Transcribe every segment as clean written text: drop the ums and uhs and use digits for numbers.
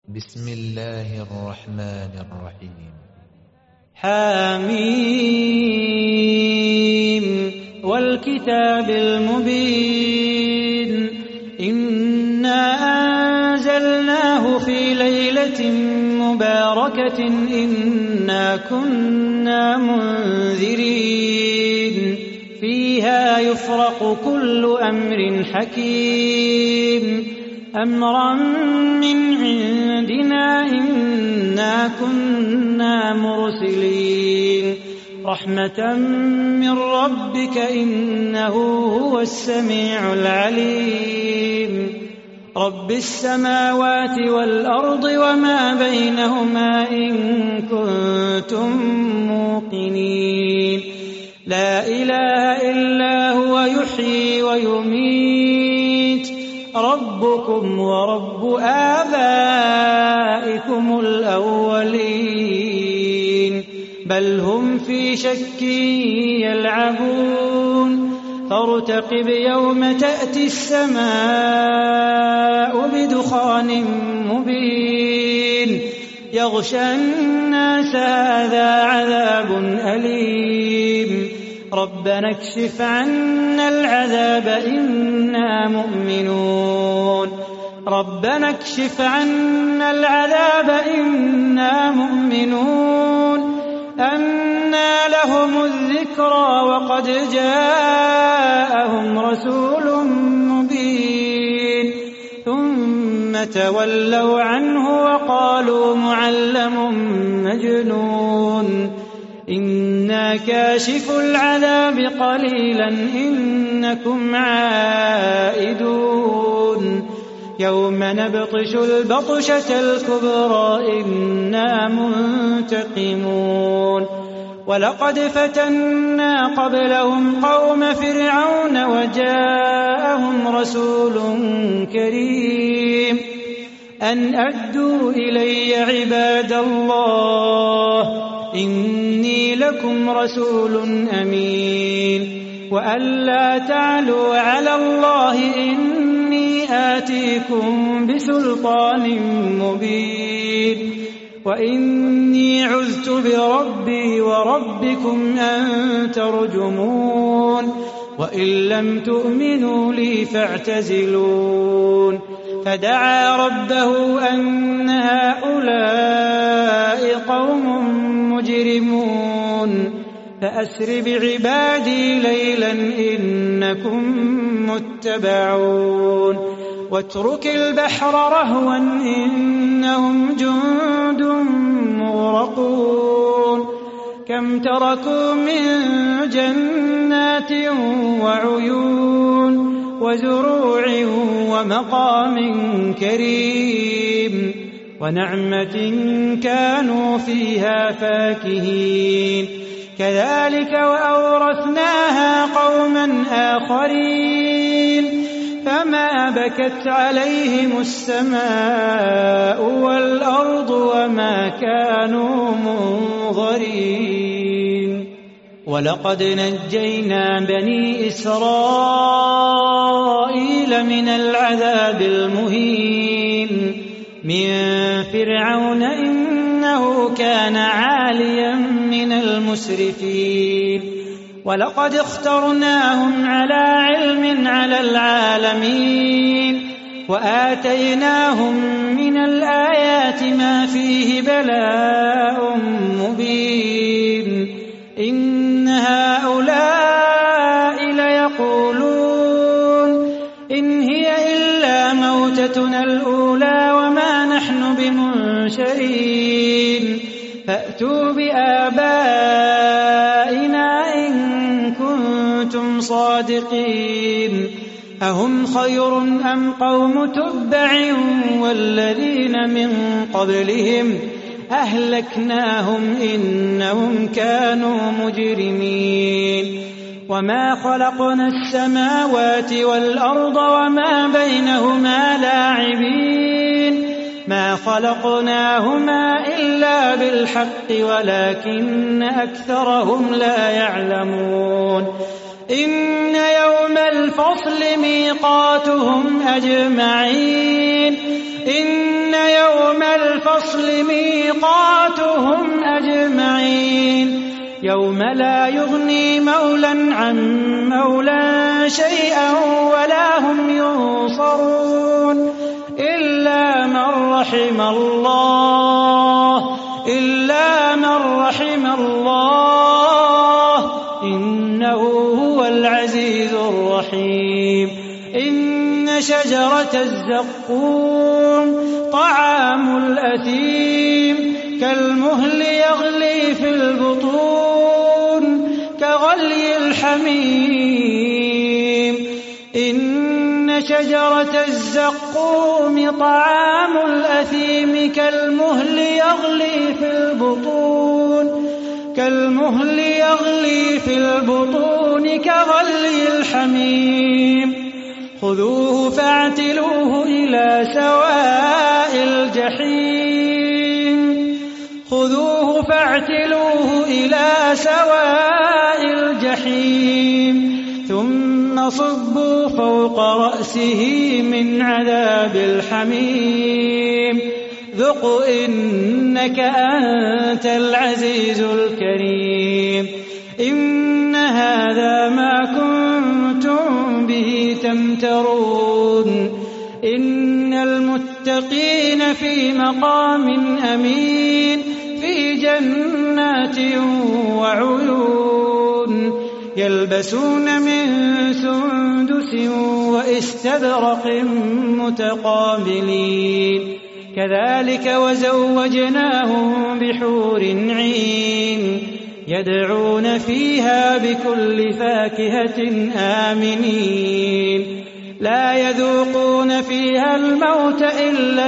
بسم الله الرحمن الرحيم. حميم والكتاب المبين إنا أنزلناه في ليلة مباركة إنا كنا منذرين فيها يفرق كل أمر حكيم أمرا من عندنا إنا كنا مرسلين رحمة من ربك إنه هو السميع العليم رب السماوات والأرض وما بينهما إن كنتم موقنين لا إله إلا هو يحيي ويميت ربكم ورب آبائكم الأولين بل هم في شك يلعبون فارتقب يوم تأتي السماء بدخان مبين يغشى الناس هذا عذاب أليم ربنا اكشف عنا العذاب إنا مؤمنون ربنا اكشف عنا العذاب إنا مؤمنون أنى لهم الذكرى وقد جاءهم رسول مبين ثم تولوا عنه وقالوا معلم مجنون إنا كاشف العذاب قليلا إنكم عائدون يوم نبطش البطشة الكبرى إنا منتقمون ولقد فتنا قبلهم قوم فرعون وجاءهم رسول كريم أن أدوا إلي عباد الله إني لكم رسول أمين وأن لا تعلوا على الله إني آتيكم بسلطان مبين وإني عذت بربي وربكم أن ترجمون وإن لم تؤمنوا لي فاعتزلون فدعا ربه أن هؤلاء قوم مجرمون فأسر بعبادي ليلا إنكم متبعون واترك البحر رهوا إنهم جند مغرقون كم تركوا من جنات وعيون وزروع ومقام كريم ونعمة كانوا فيها فاكهين كذلك وأورثناها قوما آخرين فما بكت عليهم السماء والأرض وما كانوا منظرين ولقد نجينا بني إسرائيل من العذاب المهين من فرعون إنه كان عاليا من المسرفين ولقد اخترناهم على علم على العالمين وآتيناهم من الآيات ما فيه بلاء مبين إن هؤلاء ليقولون إن هي إلا موتتنا الأولى وما نحن بمنشرين فأتوا بآبائنا إن كنتم صادقين أهم خير أم قوم تبع والذين من قبلهم أهلكناهم إنهم كانوا مجرمين وما خلقنا السماوات والأرض وما بينهما لاعبين ما خلقناهما إلا بالحق ولكن أكثرهم لا يعلمون إن يوم الفصل ميقاتهم أجمعين إن يوم الفصل ميقاتهم أجمعين يوم لا يغني مولى عن مولى شيئا ولا هم ينصرون إلا من رحم الله إنه هو العزيز الرحيم إن شجرة الزقوم طعام الأثيم كالمهل يغلي في البطون كغلي الحميم إن شجرة الزقوم طعام الأثيم كالمهل يغلي في البطون كغلي الحميم خذوه فاعتلوه إلى سواء الجحيم ثم صبوا فوق رأسه من عذاب الحميم ذق إنك أنت العزيز الكريم إن هذا ما كنتم به تمترون إن المتقين في مقام أمين في جنات وعيون يلبسون من سندس وإستبرق متقابلين كذلك وزوجناهم بحور عين يدعون فيها بكل فاكهة آمنين لا يذوقون فيها الموت إلا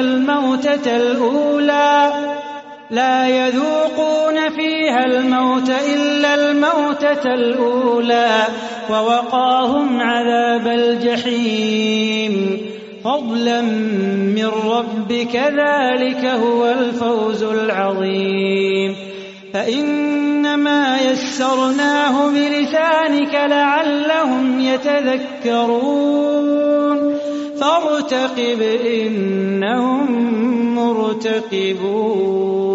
الموتة الأولى ووقاهم عذاب الجحيم فضلا من ربك ذلك هو الفوز العظيم فإنما يسرناه بلسانك لعلهم يتذكرون فارتقب إنهم مرتقبون